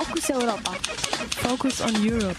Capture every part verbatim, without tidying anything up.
Fokus Europa. Focus on Europe.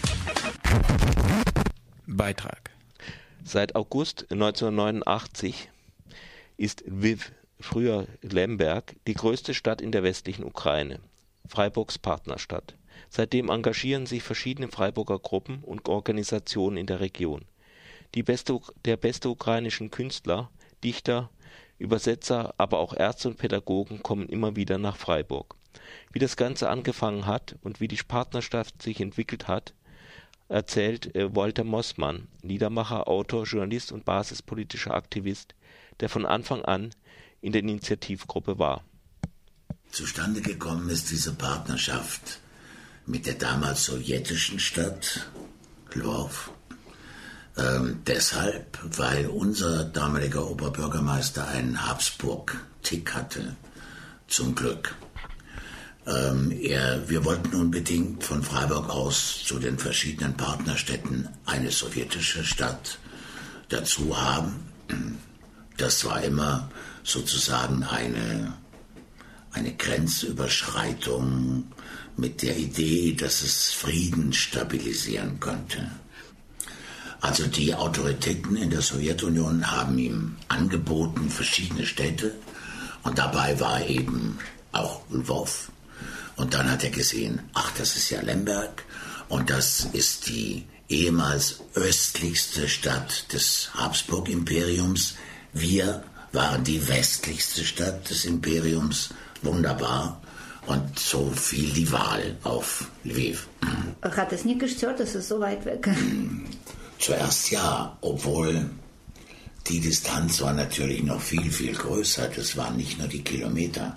Beitrag. Seit August neunzehnhundertneunundachtzig ist Lviv, früher Lemberg, die größte Stadt in der westlichen Ukraine, Freiburgs Partnerstadt. Seitdem engagieren sich verschiedene Freiburger Gruppen und Organisationen in der Region. Die beste, der beste ukrainischen Künstler, Dichter, Übersetzer, aber auch Ärzte und Pädagogen kommen immer wieder nach Freiburg. Wie das Ganze angefangen hat und wie die Partnerschaft sich entwickelt hat, erzählt äh, Walter Mossmann, Liedermacher, Autor, Journalist und basispolitischer Aktivist, der von Anfang an in der Initiativgruppe war. Zustande gekommen ist diese Partnerschaft mit der damals sowjetischen Stadt Lwów. Ähm, deshalb, weil unser damaliger Oberbürgermeister einen Habsburg-Tick hatte, zum Glück. Ähm, er, wir wollten unbedingt von Freiburg aus zu den verschiedenen Partnerstädten eine sowjetische Stadt dazu haben. Das war immer sozusagen eine, eine Grenzüberschreitung mit der Idee, dass es Frieden stabilisieren könnte. Also die Autoritäten in der Sowjetunion haben ihm angeboten, verschiedene Städte, und dabei war eben auch Lwów. Und dann hat er gesehen, ach, das ist ja Lemberg, und das ist die ehemals östlichste Stadt des Habsburg-Imperiums. Wir waren die westlichste Stadt des Imperiums, wunderbar. Und so fiel die Wahl auf Lviv. Hat es nicht gestört, dass es so weit weg ist? Zuerst ja, obwohl die Distanz war natürlich noch viel, viel größer. Das waren nicht nur die Kilometer.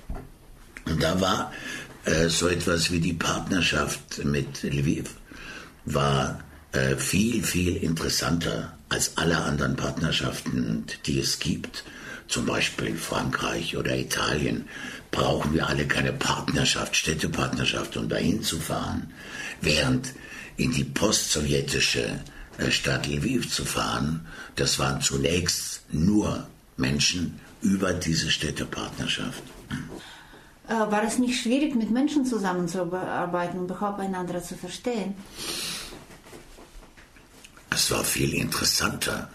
Und da war äh, so etwas wie die Partnerschaft mit Lviv, war äh, viel, viel interessanter als alle anderen Partnerschaften, die es gibt. Zum Beispiel Frankreich oder Italien, brauchen wir alle keine Partnerschaft, Städtepartnerschaft, um dahin zu fahren. Während in die postsowjetische Stadt Lviv zu fahren, das waren zunächst nur Menschen über diese Städtepartnerschaft. War es nicht schwierig, mit Menschen zusammenzuarbeiten und überhaupt einander zu verstehen? Es war viel interessanter.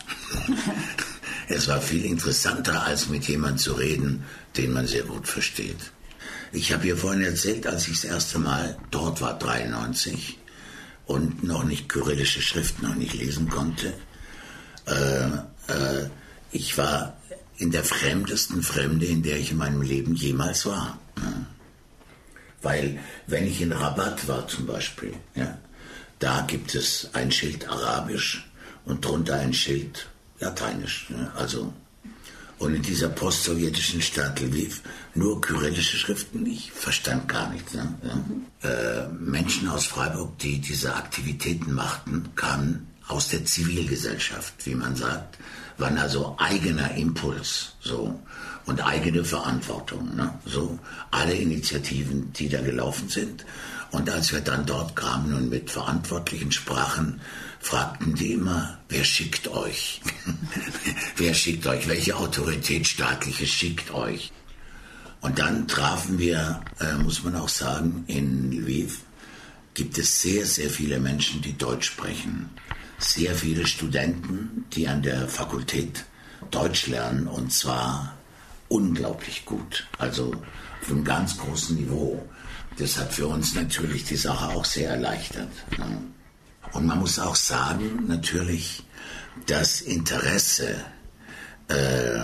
Es war viel interessanter, als mit jemandem zu reden, den man sehr gut versteht. Ich habe ihr vorhin erzählt, als ich das erste Mal dort war, dreiundneunzig, und noch nicht kyrillische Schriften noch nicht lesen konnte. Äh, äh, ich war in der fremdesten Fremde, in der ich in meinem Leben jemals war. Ja. Weil, wenn ich in Rabat war zum Beispiel, ja, da gibt es ein Schild Arabisch und drunter ein Schild Lateinisch. Ja, also, und in dieser postsowjetischen Stadt Lviv nur kyrillische Schriften, ich verstand gar nichts. Ne? Ja. Äh, Menschen aus Freiburg, die diese Aktivitäten machten, kamen aus der Zivilgesellschaft, wie man sagt, waren also eigener Impuls so und eigene Verantwortung. Ne? So alle Initiativen, die da gelaufen sind. Und als wir dann dort kamen und mit Verantwortlichen sprachen, fragten die immer, wer schickt euch? Wer schickt euch? Welche Autorität staatliche schickt euch? Und dann trafen wir, äh, muss man auch sagen, in Lviv gibt es sehr, sehr viele Menschen, die Deutsch sprechen. Sehr viele Studenten, die an der Fakultät Deutsch lernen, und zwar unglaublich gut. Also auf einem ganz großen Niveau. Das hat für uns natürlich die Sache auch sehr erleichtert. Und man muss auch sagen, natürlich, das Interesse äh,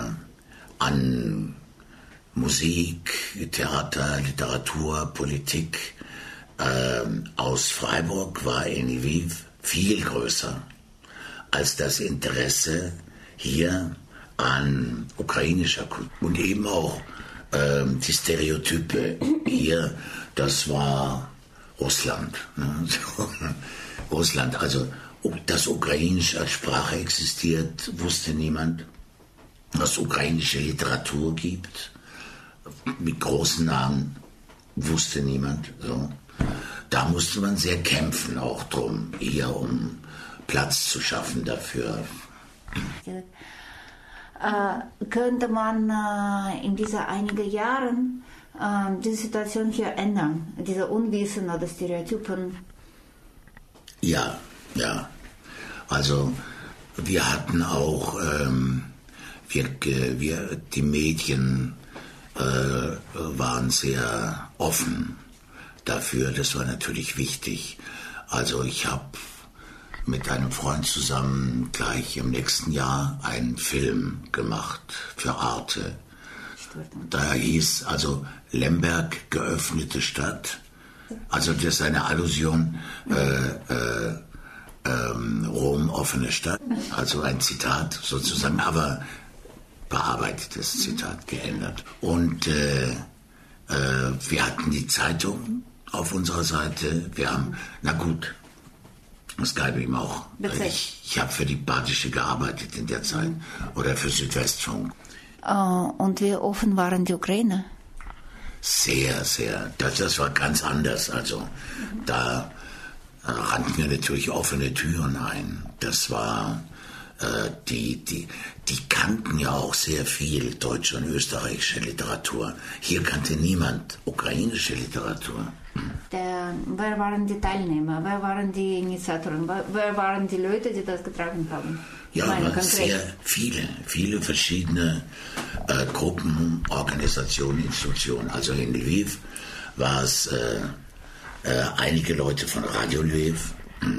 an Musik, Theater, Literatur, Politik äh, aus Freiburg war in Lviv viel größer als das Interesse hier an ukrainischer Kultur. Und eben auch äh, die Stereotype hier, das war Russland. Ne? Russland, also dass Ukrainisch als Sprache existiert, wusste niemand. Dass ukrainische Literatur gibt, mit großen Namen, wusste niemand. So. Da musste man sehr kämpfen, auch drum, hier um Platz zu schaffen dafür. Äh, könnte man äh, in diesen einigen Jahren äh, diese Situation hier ändern? Diese Unwissen oder Stereotypen? Ja, ja. Also wir hatten auch, ähm, wir, wir, die Medien äh, waren sehr offen dafür, das war natürlich wichtig. Also ich habe mit einem Freund zusammen gleich im nächsten Jahr einen Film gemacht für Arte. Da hieß also Lemberg, geöffnete Stadt. Also das ist eine Allusion, äh, äh, ähm, Rom, offene Stadt. Also ein Zitat sozusagen, aber bearbeitetes Zitat, geändert. Und äh, äh, wir hatten die Zeitung auf unserer Seite. Wir haben, na gut, das gab ihm auch. Ich, ich habe für die Badische gearbeitet in der Zeit oder für Südwestfunk. Uh, und wie offen waren die Ukrainer? Sehr, sehr. Das, das war ganz anders. Also da äh, rannten wir natürlich offene Türen ein. Das war, äh, die, die, die kannten ja auch sehr viel deutsche und österreichische Literatur. Hier kannte niemand ukrainische Literatur. Der, wer waren die Teilnehmer? Wer waren die Initiatoren? Wer, wer waren die Leute, die das getragen haben? Ja, meine, sehr viele, viele verschiedene äh, Gruppen, Organisationen, Institutionen. Also in Lviv war es äh, äh, einige Leute von Radio Lviv,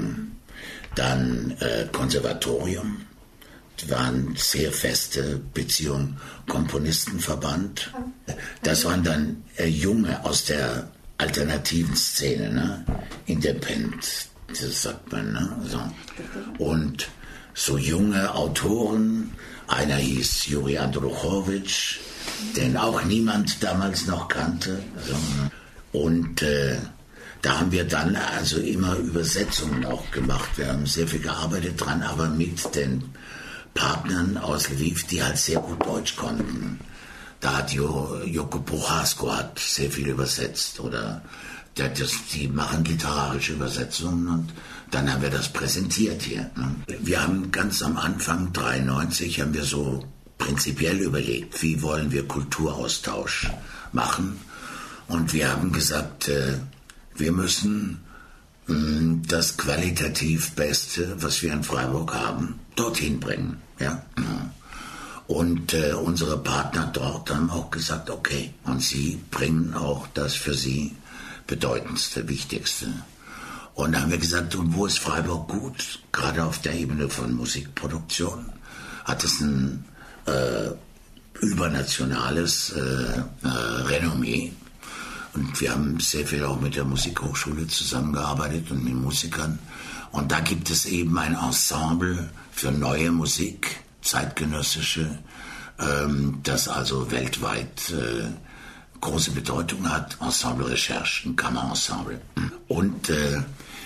dann äh, Konservatorium, waren sehr feste Beziehungen, Komponistenverband. Das waren dann äh, Junge aus der alternativen Szene, ne? Independent, das sagt man, ne? So. Und so junge Autoren, einer hieß Juri Andruchowitsch, den auch niemand damals noch kannte. So. Und äh, da haben wir dann also immer Übersetzungen auch gemacht. Wir haben sehr viel gearbeitet dran, aber mit den Partnern aus Lviv, die halt sehr gut Deutsch konnten. Da hat jo, Joko Prochasko hat sehr viel übersetzt oder der, das, die machen literarische Übersetzungen und dann haben wir das präsentiert hier. Ne? Wir haben ganz am Anfang, dreiundneunzig, haben wir so prinzipiell überlegt, wie wollen wir Kulturaustausch machen. Und wir haben gesagt, äh, wir müssen mh, das qualitativ Beste, was wir in Freiburg haben, dorthin bringen. Ja? Und äh, unsere Partner dort haben auch gesagt, okay, und sie bringen auch das für sie Bedeutendste, Wichtigste. Und da haben wir gesagt, und wo ist Freiburg gut? Gerade auf der Ebene von Musikproduktion hat es ein äh, übernationales äh, äh, Renommee. Und wir haben sehr viel auch mit der Musikhochschule zusammengearbeitet und mit Musikern. Und da gibt es eben ein Ensemble für neue Musik, zeitgenössische, ähm, das also weltweit äh, große Bedeutung hat. Ensemble Recherche, ein Kammerensemble. Und äh,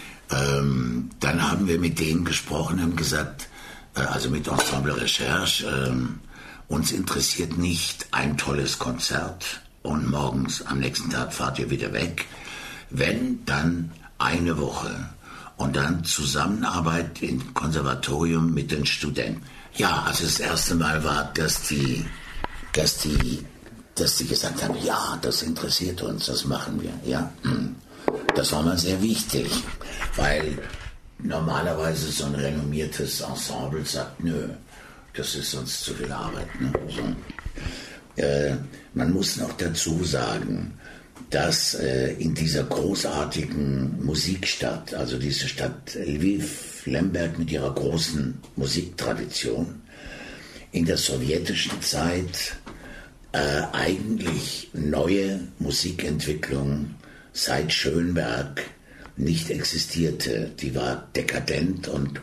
ähm, dann haben wir mit denen gesprochen und gesagt, äh, also mit Ensemble Recherche, äh, uns interessiert nicht ein tolles Konzert und morgens am nächsten Tag fahrt ihr wieder weg. Wenn, dann eine Woche und dann Zusammenarbeit im Konservatorium mit den Studenten. Ja, also das erste Mal war, dass die, dass die, dass die gesagt haben, ja, das interessiert uns, das machen wir, ja. Das war mal sehr wichtig, weil normalerweise so ein renommiertes Ensemble sagt, nö, das ist uns zu viel Arbeit. Ne? So. Äh, man muss noch dazu sagen, dass äh, in dieser großartigen Musikstadt, also diese Stadt Lviv, Lemberg mit ihrer großen Musiktradition, in der sowjetischen Zeit äh, eigentlich neue Musikentwicklung seit Schönberg nicht existierte. Die war dekadent und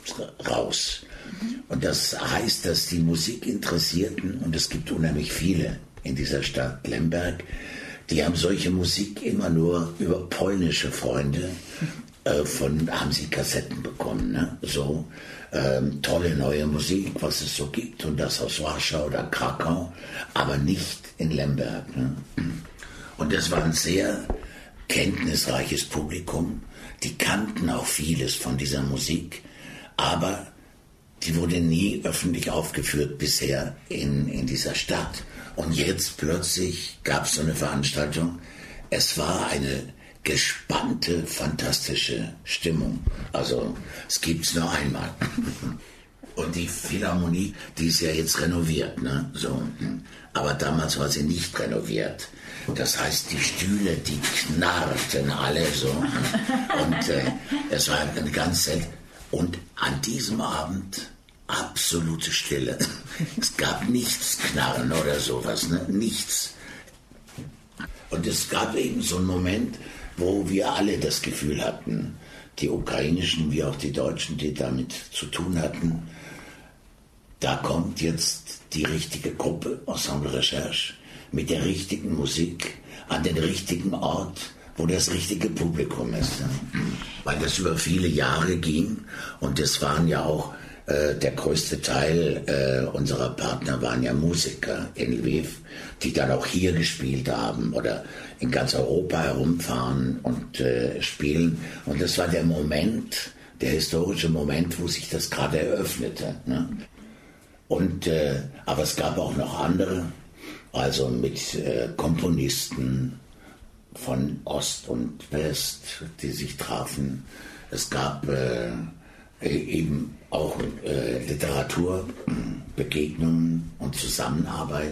raus. Und das heißt, dass die Musikinteressierten, und es gibt unheimlich viele in dieser Stadt Lemberg, die haben solche Musik immer nur über polnische Freunde, äh, von, haben sie Kassetten bekommen, ne? So ähm, tolle neue Musik, was es so gibt, und das aus Warschau oder Krakau, aber nicht in Lemberg. Ne? Und das war ein sehr kenntnisreiches Publikum, die kannten auch vieles von dieser Musik, aber die wurde nie öffentlich aufgeführt bisher in, in dieser Stadt. Und jetzt plötzlich gab es so eine Veranstaltung. Es war eine gespannte, fantastische Stimmung. Also es gibt es nur einmal. Und die Philharmonie, die ist ja jetzt renoviert, ne? So. Aber damals war sie nicht renoviert. Das heißt, die Stühle, die knarrten alle so. Und äh, es war eine ganz selten. Und an diesem Abend absolute Stille. Es gab nichts Knarren oder sowas, ne? Nichts. Und es gab eben so einen Moment, wo wir alle das Gefühl hatten, die ukrainischen wie auch die Deutschen, die damit zu tun hatten, da kommt jetzt die richtige Gruppe, Ensemble Recherche, mit der richtigen Musik, an den richtigen Ort, wo das richtige Publikum ist. Weil das über viele Jahre ging und es waren ja auch, äh, der größte Teil äh, unserer Partner waren ja Musiker in Lviv, die dann auch hier gespielt haben oder in ganz Europa herumfahren und äh, spielen. Und das war der Moment, der historische Moment, wo sich das gerade eröffnete. Ne? Und, äh, aber es gab auch noch andere, also mit äh, Komponisten von Ost und West, die sich trafen. Es gab äh, eben auch äh, Literaturbegegnungen und Zusammenarbeit.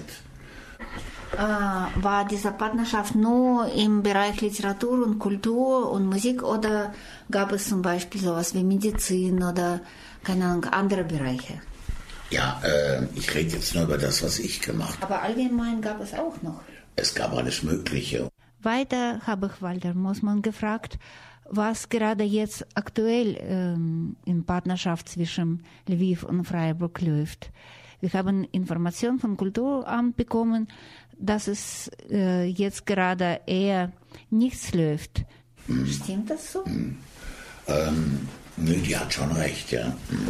Äh, war diese Partnerschaft nur im Bereich Literatur und Kultur und Musik oder gab es zum Beispiel sowas wie Medizin oder keine Ahnung, andere Bereiche? Ja, äh, ich rede jetzt nur über das, was ich gemacht habe. Aber allgemein gab es auch noch. Es gab alles Mögliche. Weiter habe ich Walter Moosmann gefragt, was gerade jetzt aktuell ähm, in Partnerschaft zwischen Lviv und Freiburg läuft. Wir haben Informationen vom Kulturamt bekommen, dass es äh, jetzt gerade eher nichts läuft. Hm. Stimmt das so? Hm. Ähm, nö, die hat schon recht, ja. Hm.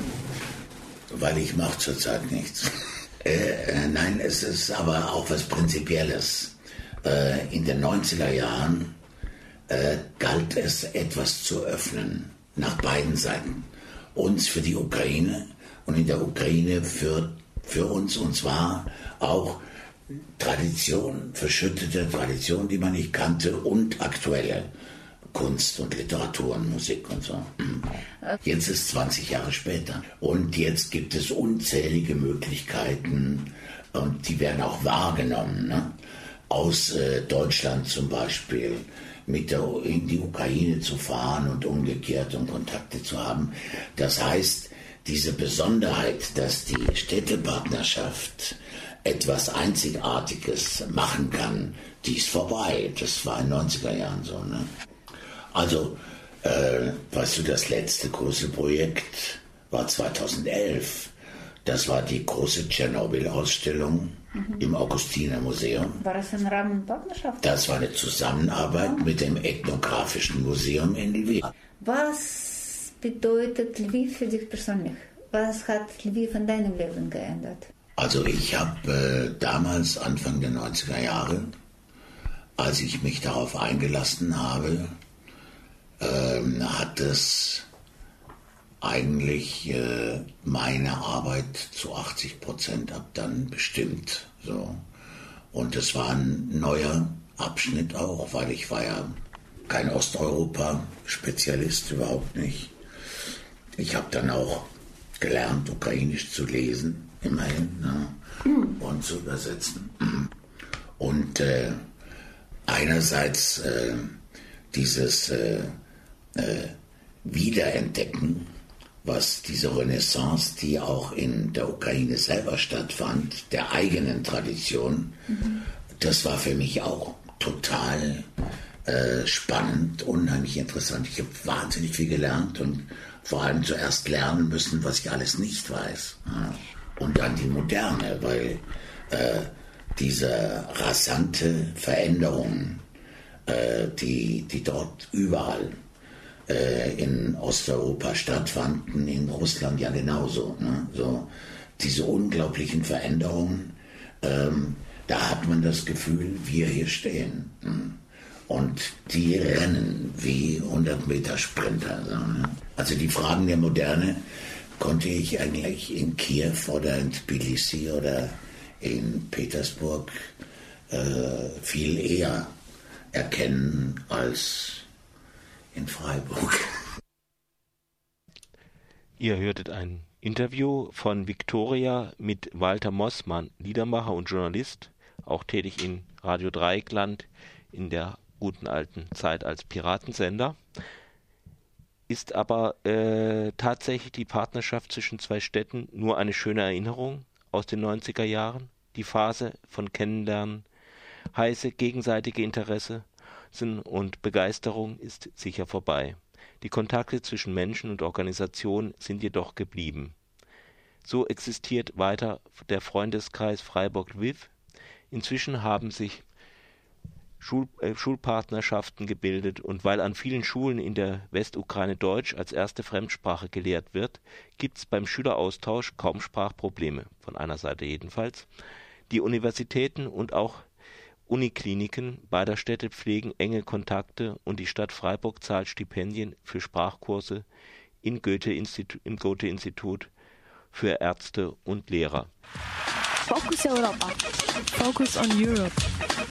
Weil ich mache zurzeit nichts. äh, nein, es ist aber auch was Prinzipielles. Äh, in den neunziger Jahren äh, galt es, etwas zu öffnen, nach beiden Seiten. Uns für die Ukraine und in der Ukraine für, für uns, und zwar auch Tradition, verschüttete Tradition, die man nicht kannte, und aktuelle Kunst und Literatur und Musik und so. Jetzt ist zwanzig Jahre später und jetzt gibt es unzählige Möglichkeiten und die werden auch wahrgenommen, ne? Aus äh, Deutschland zum Beispiel mit der, in die Ukraine zu fahren und umgekehrt und Kontakte zu haben. Das heißt, diese Besonderheit, dass die Städtepartnerschaft etwas Einzigartiges machen kann, die ist vorbei. Das war in den neunziger Jahren so, ne? Also, äh, weißt du, das letzte große Projekt war zweitausendelf. Das war die große Tschernobyl-Ausstellung mhm. im Augustinermuseum. War das ein Rahmenpartnerschaft? Das war eine Zusammenarbeit ja. mit dem Ethnographischen Museum in Lviv. Was bedeutet Lviv für dich persönlich? Was hat Lviv in deinem Leben geändert? Also ich habe äh, damals, Anfang der neunziger Jahre, als ich mich darauf eingelassen habe, ähm, hat es eigentlich äh, meine Arbeit zu achtzig Prozent ab dann bestimmt. So. Und es war ein neuer Abschnitt auch, weil ich war ja kein Osteuropa-Spezialist, überhaupt nicht. Ich habe dann auch gelernt, Ukrainisch zu lesen, immerhin, ne? mhm. und zu übersetzen. Und äh, einerseits äh, dieses äh, äh, Wiederentdecken, was diese Renaissance, die auch in der Ukraine selber stattfand, der eigenen Tradition, mhm. das war für mich auch total äh, spannend, unheimlich interessant. Ich habe wahnsinnig viel gelernt und vor allem zuerst lernen müssen, was ich alles nicht weiß. Ja. Und dann die Moderne, weil äh, diese rasante Veränderungen, äh, die, die dort überall in Osteuropa stattfanden, in Russland ja genauso. Ne? So, diese unglaublichen Veränderungen, ähm, da hat man das Gefühl, wir hier stehen. Ne? Und die rennen wie hundert Meter Sprinter. So, ne? Also die Fragen der Moderne, konnte ich eigentlich in Kiew oder in Tbilisi oder in Petersburg äh, viel eher erkennen als in Freiburg. Ihr hörtet ein Interview von Viktoria mit Walter Mossmann, Liedermacher und Journalist, auch tätig in Radio Dreieckland in der guten alten Zeit als Piratensender. Ist aber äh, tatsächlich die Partnerschaft zwischen zwei Städten nur eine schöne Erinnerung aus den neunziger Jahren? Die Phase von Kennenlernen, heiße gegenseitige Interesse und Begeisterung ist sicher vorbei. Die Kontakte zwischen Menschen und Organisationen sind jedoch geblieben. So existiert weiter der Freundeskreis Freiburg-Lwiw. Inzwischen haben sich Schul- äh, Schulpartnerschaften gebildet, und weil an vielen Schulen in der Westukraine Deutsch als erste Fremdsprache gelehrt wird, gibt es beim Schüleraustausch kaum Sprachprobleme, von einer Seite jedenfalls. Die Universitäten und auch Unikliniken beider Städte pflegen enge Kontakte, und die Stadt Freiburg zahlt Stipendien für Sprachkurse in Goethe-Institut, im Goethe-Institut für Ärzte und Lehrer. Focus Europa. Focus on Europe.